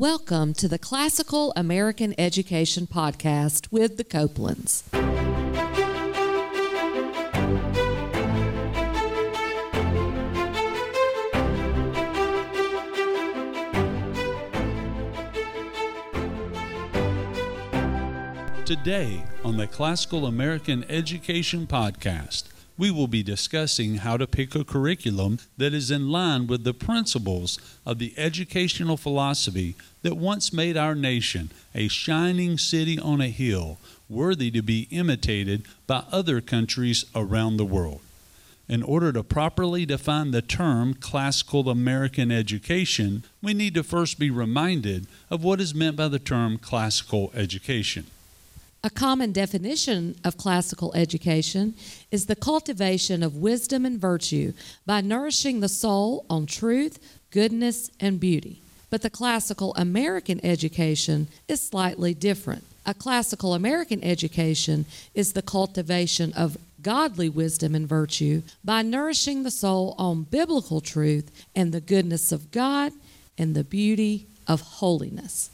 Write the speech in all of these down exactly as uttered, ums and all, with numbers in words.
Welcome to the Classical American Education Podcast with the Copelands. Today on the Classical American Education Podcast, we will be discussing how to pick a curriculum that is in line with the principles of the educational philosophy that once made our nation a shining city on a hill, worthy to be imitated by other countries around the world. In order to properly define the term classical American education, we need to first be reminded of what is meant by the term classical education. A common definition of classical education is the cultivation of wisdom and virtue by nourishing the soul on truth, goodness, and beauty. But the classical American education is slightly different. A classical American education is the cultivation of godly wisdom and virtue by nourishing the soul on biblical truth and the goodness of God and the beauty of holiness.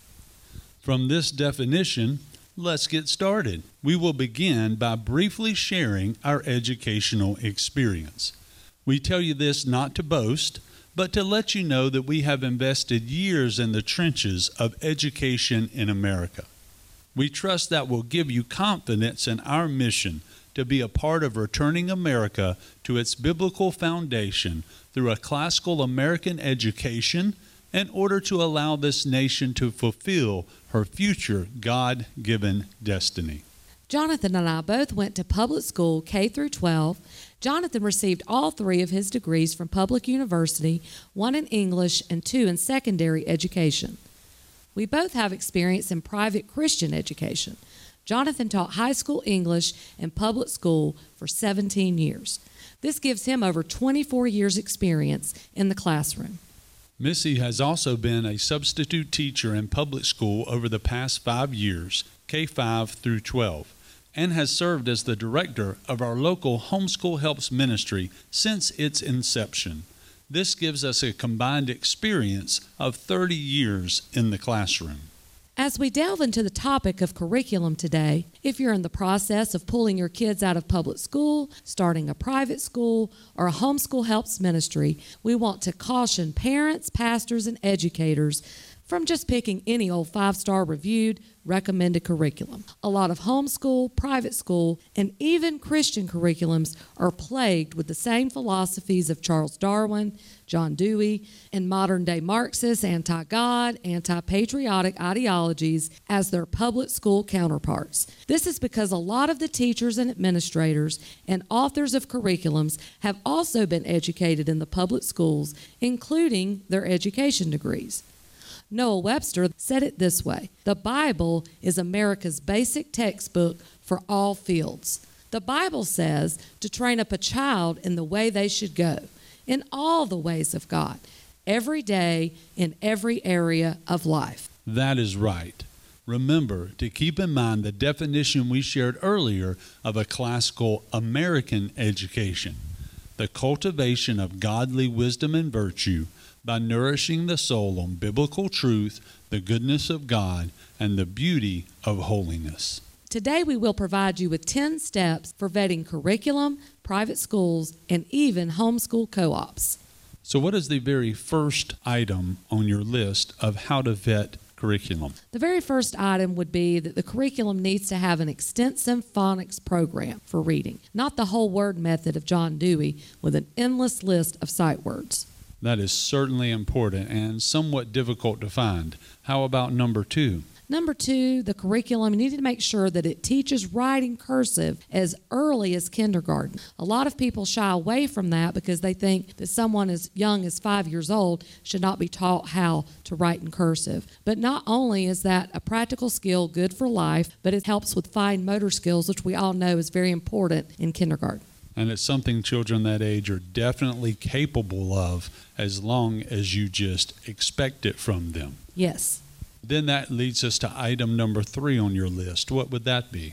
From this definition, let's get started. We will begin by briefly sharing our educational experience. We tell you this not to boast, but to let you know that we have invested years in the trenches of education in America. We trust that will give you confidence in our mission to be a part of returning America to its biblical foundation through a classical American education in order to allow this nation to fulfill her future God-given destiny. Jonathan and I both went to public school K through twelve. Jonathan received all three of his degrees from Public University, one in English and two in secondary education. We both have experience in private Christian education. Jonathan taught high school English in public school for seventeen years. This gives him over twenty-four years experience in the classroom. Missy has also been a substitute teacher in public school over the past five years, K five through twelve, and has served as the director of our local Homeschool Helps ministry since its inception. This gives us a combined experience of thirty years in the classroom. As we delve into the topic of curriculum today, if you're in the process of pulling your kids out of public school, starting a private school, or a Homeschool Helps ministry, we want to caution parents, pastors, and educators from just picking any old five-star reviewed, recommended curriculum. A lot of homeschool, private school, and even Christian curriculums are plagued with the same philosophies of Charles Darwin, John Dewey, and modern-day Marxist, anti-God, anti-patriotic ideologies as their public school counterparts. This is because a lot of the teachers and administrators and authors of curriculums have also been educated in the public schools, including their education degrees. Noah Webster said it this way: the Bible is America's basic textbook for all fields. The Bible says to train up a child in the way they should go, in all the ways of God, every day, in every area of life. That is right. Remember to keep in mind the definition we shared earlier of a classical American education: the cultivation of godly wisdom and virtue by nourishing the soul on biblical truth, the goodness of God, and the beauty of holiness. Today we will provide you with ten steps for vetting curriculum, private schools, and even homeschool co-ops. So what is the very first item on your list of how to vet curriculum? The very first item would be that the curriculum needs to have an extensive phonics program for reading, not the whole word method of John Dewey with an endless list of sight words. That is certainly important and somewhat difficult to find. How about number two? Number two, the curriculum, you need to make sure that it teaches writing cursive as early as kindergarten. A lot of people shy away from that because they think that someone as young as five years old should not be taught how to write in cursive. But not only is that a practical skill good for life, but it helps with fine motor skills, which we all know is very important in kindergarten. And it's something children that age are definitely capable of as long as you just expect it from them. Yes. Then that leads us to item number three on your list. What would that be?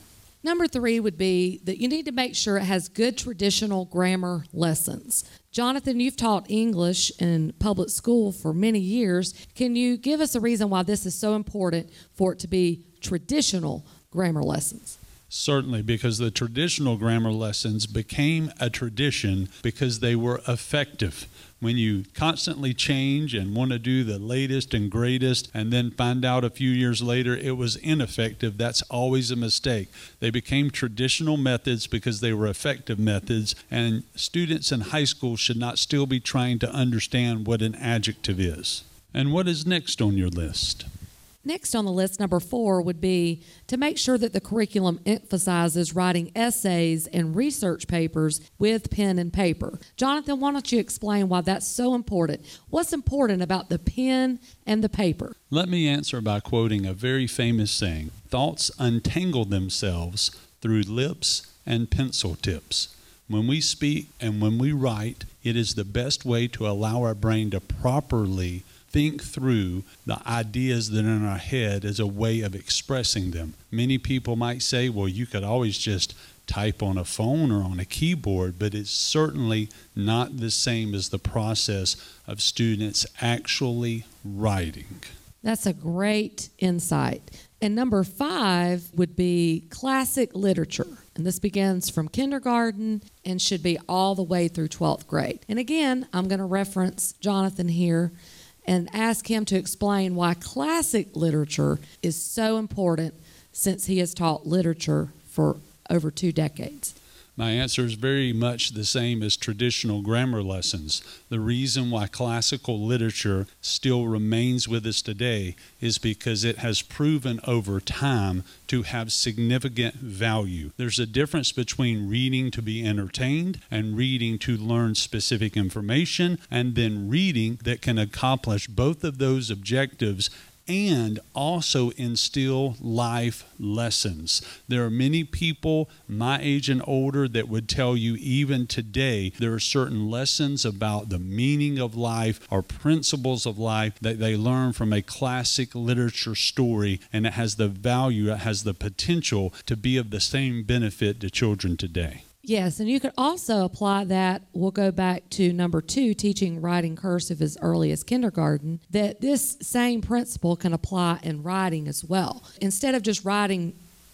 Number three would be that you need to make sure it has good traditional grammar lessons. Jonathan, you've taught English in public school for many years. Can you give us a reason why this is so important for it to be traditional grammar lessons? Certainly, because the traditional grammar lessons became a tradition because they were effective. When you constantly change and want to do the latest and greatest and then find out a few years later it was ineffective, that's always a mistake. They became traditional methods because they were effective methods, and students in high school should not still be trying to understand what an adjective is. And what is next on your list? Next on the list, number four, would be to make sure that the curriculum emphasizes writing essays and research papers with pen and paper. Jonathan, why don't you explain why that's so important? What's important about the pen and the paper? Let me answer by quoting a very famous saying: "Thoughts untangle themselves through lips and pencil tips." When we speak and when we write, it is the best way to allow our brain to properly think through the ideas that are in our head as a way of expressing them. Many people might say, well, you could always just type on a phone or on a keyboard, but it's certainly not the same as the process of students actually writing. That's a great insight. And number five would be classic literature. And this begins from kindergarten and should be all the way through twelfth grade. And again, I'm going to reference Jonathan here and ask him to explain why classic literature is so important, since he has taught literature for over two decades. My answer is very much the same as traditional grammar lessons. The reason why classical literature still remains with us today is because it has proven over time to have significant value. There's a difference between reading to be entertained and reading to learn specific information, and then reading that can accomplish both of those objectives and also instill life lessons. There are many people my age and older that would tell you even today there are certain lessons about the meaning of life or principles of life that they learn from a classic literature story, and it has the value, it has the potential to be of the same benefit to children today. Yes, and you could also apply that. We'll go back to number two, teaching writing cursive as early as kindergarten, that this same principle can apply in writing as well. Instead of just writing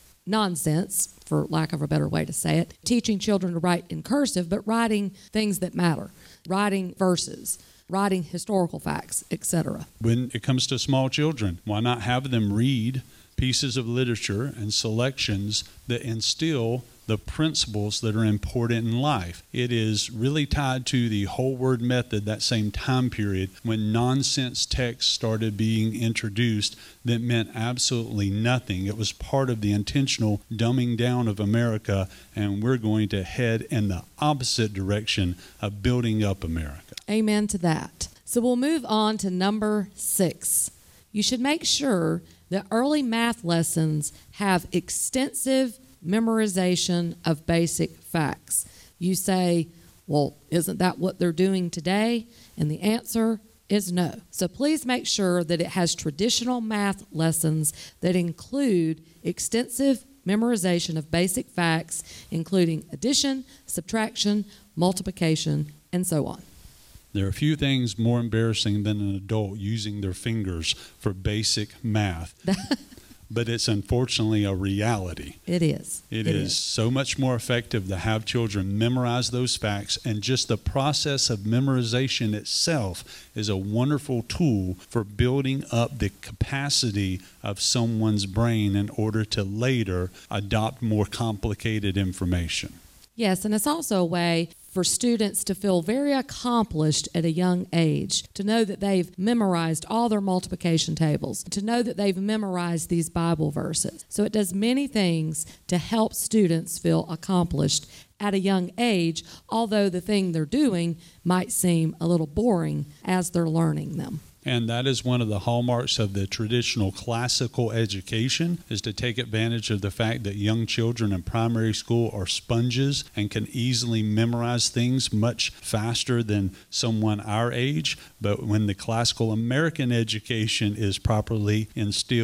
nonsense, for lack of a better way to say it, teaching children to write in cursive, but writing things that matter, writing verses, writing historical facts, et cetera. When it comes to small children, why not have them read pieces of literature and selections that instill the principles that are important in life? It is really tied to the whole word method, that same time period when nonsense texts started being introduced that meant absolutely nothing. It was part of the intentional dumbing down of America, and we're going to head in the opposite direction of building up America. Amen to that. So we'll move on to number six. You should make sure that early math lessons have extensive memorization of basic facts. You say, well, isn't that what they're doing today? And the answer is no. So please make sure that it has traditional math lessons that include extensive memorization of basic facts, including addition, subtraction, multiplication, and so on. There are few things more embarrassing than an adult using their fingers for basic math. But it's unfortunately a reality. It is. It, it is, is so much more effective to have children memorize those facts, and just the process of memorization itself is a wonderful tool for building up the capacity of someone's brain in order to later adopt more complicated information. Yes, and it's also a way for students to feel very accomplished at a young age, to know that they've memorized all their multiplication tables, to know that they've memorized these Bible verses. So it does many things to help students feel accomplished at a young age, although the thing they're doing might seem a little boring as they're learning them. And that is one of the hallmarks of the traditional classical education, is to take advantage of the fact that young children in primary school are sponges and can easily memorize things much faster than someone our age. But when the classical American education is properly instilled,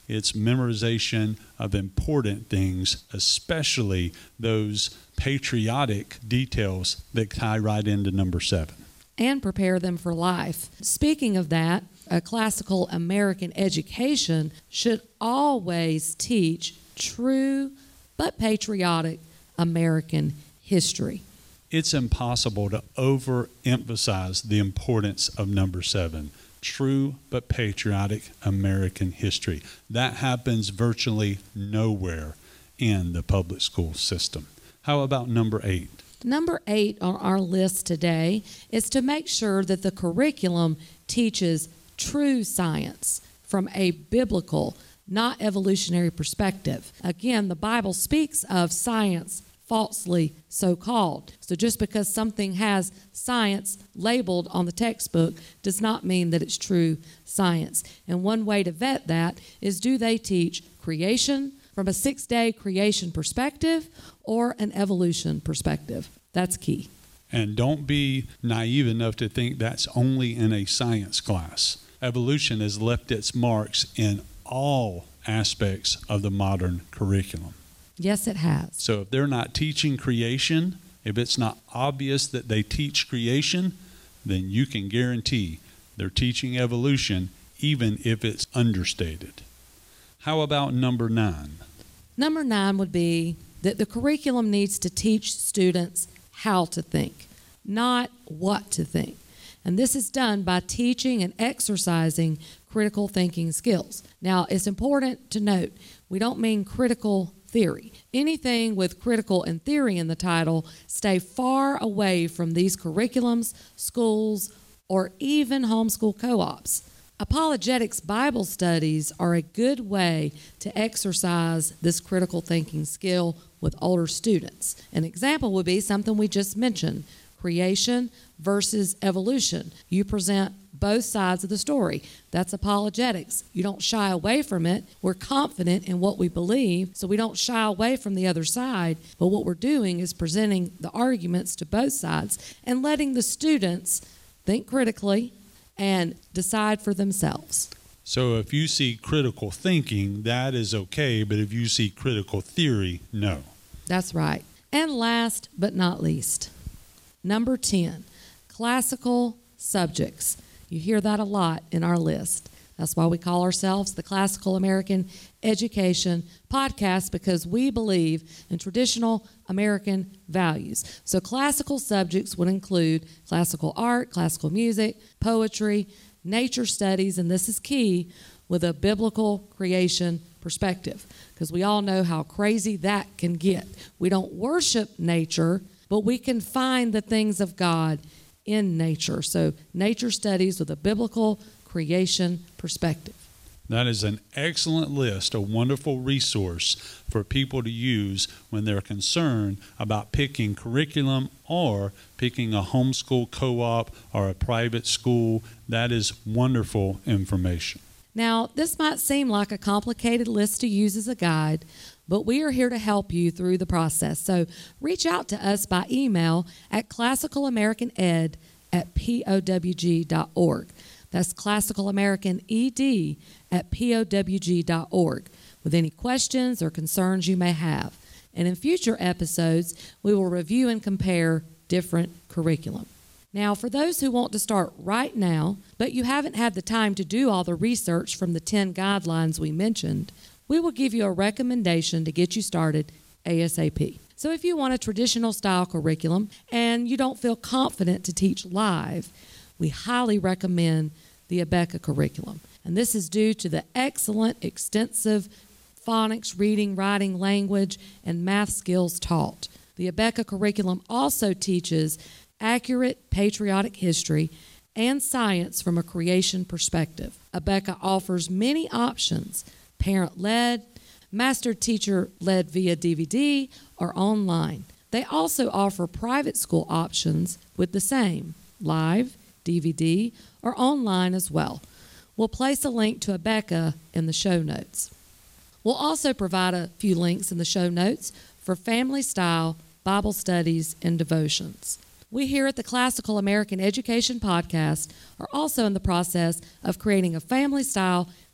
It's memorization of important things, especially those patriotic details that tie right into number seven. And prepare them for life. Speaking of that, a classical American education should always teach true but patriotic American history. It's impossible to overemphasize the importance of number seven, true but patriotic American history. That happens virtually nowhere in the public school system. How about number eight? Number eight on our list today is to make sure that the curriculum teaches true science from a biblical, not evolutionary perspective. Again, the Bible speaks of science falsely so-called. So just because something has science labeled on the textbook does not mean that it's true science. And one way to vet that is, do they teach creation from a six-day creation perspective or an evolution perspective? That's key. And don't be naive enough to think that's only in a science class. Evolution has left its marks in all aspects of the modern curriculum. Yes, it has. So if they're not teaching creation, if it's not obvious that they teach creation, then you can guarantee they're teaching evolution, even if it's understated. How about number nine? Number nine would be that the curriculum needs to teach students how to think, not what to think. And this is done by teaching and exercising critical thinking skills. Now, it's important to note, we don't mean critical theory. Anything with critical and theory in the title, stay far away from these curriculums, schools, or even homeschool co-ops. Apologetics Bible studies are a good way to exercise this critical thinking skill with older students. An example would be something we just mentioned, creation versus evolution. You present both sides of the story. That's apologetics. You don't shy away from it. We're confident in what we believe, so we don't shy away from the other side. But what we're doing is presenting the arguments to both sides and letting the students think critically and decide for themselves. So if you see critical thinking, that is okay, but if you see critical theory, no. That's right. And last but not least, number ten, classical subjects. You hear that a lot in our list. That's why we call ourselves the Classical American Education Podcast, because we believe in traditional American values. So classical subjects would include classical art, classical music, poetry, nature studies, and this is key, with a biblical creation perspective, because we all know how crazy that can get. We don't worship nature, but we can find the things of God in nature. So nature studies with a biblical creation perspective. That is an excellent list, a wonderful resource for people to use when they're concerned about picking curriculum or picking a homeschool co-op or a private school. That is wonderful information. Now, this might seem like a complicated list to use as a guide, but we are here to help you through the process. So reach out to us by email at classical american ed at p o w g dot org. That's Classical American Ed at p o w g dot org with any questions or concerns you may have. And in future episodes, we will review and compare different curriculum. Now, for those who want to start right now, but you haven't had the time to do all the research from the ten guidelines we mentioned, we will give you a recommendation to get you started ASAP. So if you want a traditional style curriculum and you don't feel confident to teach live, we highly recommend the Abeka curriculum. And this is due to the excellent, extensive phonics, reading, writing, language, and math skills taught. The Abeka curriculum also teaches accurate patriotic history and science from a creation perspective. Abeka offers many options, parent-led, master teacher-led via D V D, or online. They also offer private school options with the same, live, D V D, or online as well. We'll place a link to Abeka in the show notes. We'll also provide a few links in the show notes for family-style Bible studies and devotions. We here at the Classical American Education Podcast are also in the process of creating a family-style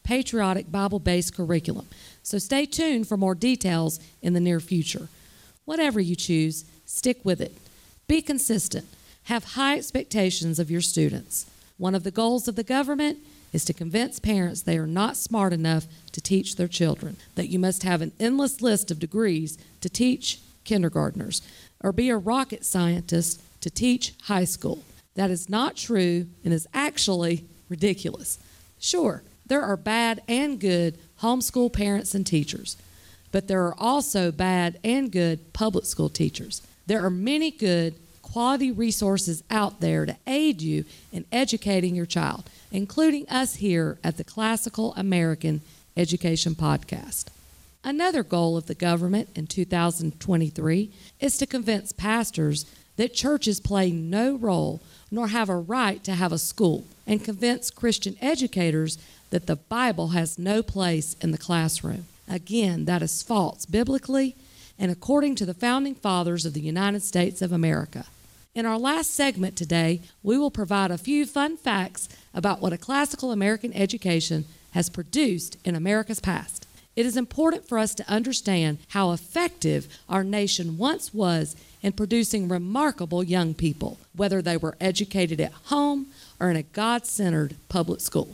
patriotic, Bible-based curriculum. So stay tuned for more details in the near future. Whatever you choose, stick with it. Be consistent. Have high expectations of your students. One of the goals of the government is to convince parents they are not smart enough to teach their children, that you must have an endless list of degrees to teach kindergartners, or be a rocket scientist to teach high school. That is not true and is actually ridiculous. Sure, there are bad and good homeschool parents and teachers, but there are also bad and good public school teachers. There are many good, quality resources out there to aid you in educating your child, including us here at the Classical American Education Podcast. Another goal of the government in two thousand twenty-three is to convince pastors that churches play no role nor have a right to have a school, and convince Christian educators that the Bible has no place in the classroom. Again, that is false biblically and according to the founding fathers of the United States of America. In our last segment today, we will provide a few fun facts about what a classical American education has produced in America's past. It is important for us to understand how effective our nation once was in producing remarkable young people, whether they were educated at home or in a God-centered public school.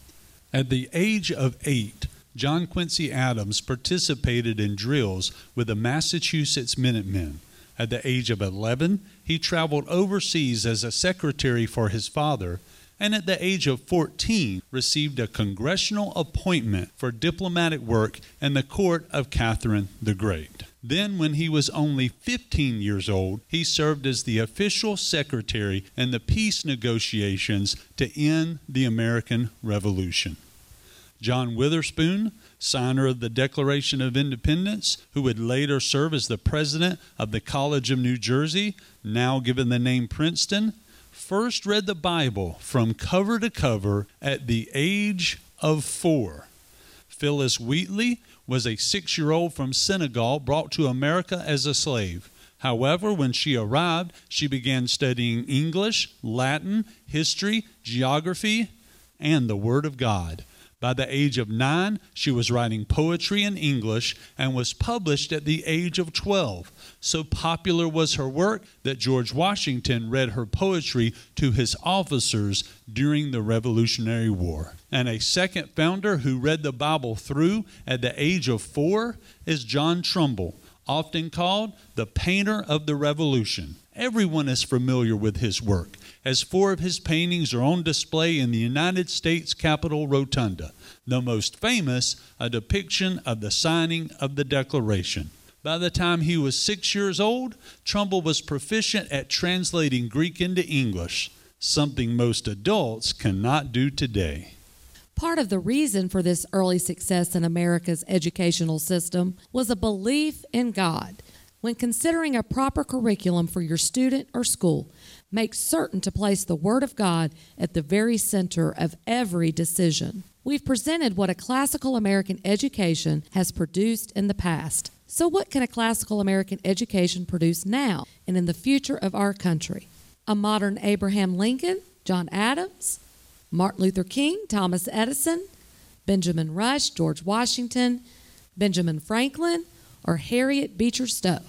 At the age of eight, John Quincy Adams participated in drills with the Massachusetts Minutemen. At the age of eleven, he traveled overseas as a secretary for his father, and at the age of fourteen, received a congressional appointment for diplomatic work in the court of Catherine the Great. Then, when he was only fifteen years old, he served as the official secretary in the peace negotiations to end the American Revolution. John Witherspoon, signer of the Declaration of Independence, who would later serve as the president of the College of New Jersey, now given the name Princeton, first read the Bible from cover to cover at the age of four. Phyllis Wheatley was a six-year-old from Senegal brought to America as a slave. However, when she arrived, she began studying English, Latin, history, geography, and the Word of God. By the age of nine, she was writing poetry in English and was published at the age of twelve. So popular was her work that George Washington read her poetry to his officers during the Revolutionary War. And a second founder who read the Bible through at the age of four is John Trumbull, often called the painter of the Revolution. Everyone is familiar with his work, as four of his paintings are on display in the United States Capitol Rotunda. The most famous, a depiction of the signing of the Declaration. By the time he was six years old, Trumbull was proficient at translating Greek into English, something most adults cannot do today. Part of the reason for this early success in America's educational system was a belief in God. When considering a proper curriculum for your student or school, make certain to place the Word of God at the very center of every decision. We've presented what a classical American education has produced in the past. So what can a classical American education produce now and in the future of our country? A modern Abraham Lincoln, John Adams, Martin Luther King, Thomas Edison, Benjamin Rush, George Washington, Benjamin Franklin, or Harriet Beecher Stowe.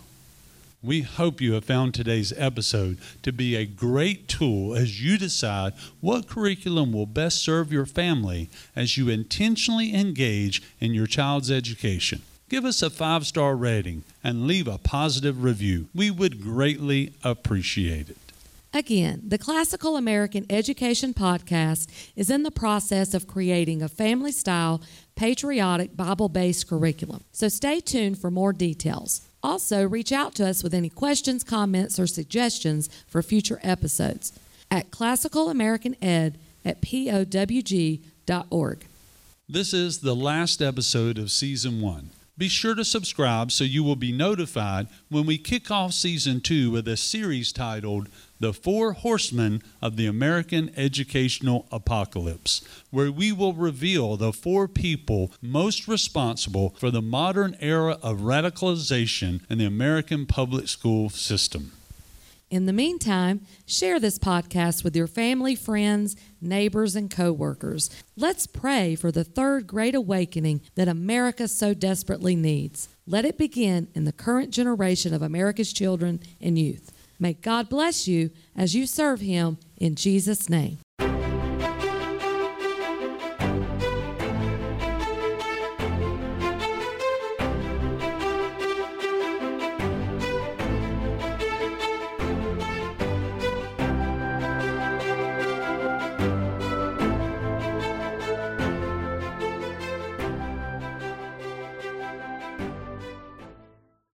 We hope you have found today's episode to be a great tool as you decide what curriculum will best serve your family as you intentionally engage in your child's education. Give us a five-star rating and leave a positive review. We would greatly appreciate it. Again, the Classical American Education Podcast is in the process of creating a family-style, patriotic, Bible-based curriculum. So stay tuned for more details. Also, reach out to us with any questions, comments, or suggestions for future episodes at classicalamericaned at P O W G dot org. This is the last episode of Season one. Be sure to subscribe so you will be notified when we kick off Season two with a series titled The Four Horsemen of the American Educational Apocalypse, where we will reveal the four people most responsible for the modern era of radicalization in the American public school system. In the meantime, share this podcast with your family, friends, neighbors, and coworkers. Let's pray for the third great awakening that America so desperately needs. Let it begin in the current generation of America's children and youth. May God bless you as you serve Him in Jesus' name.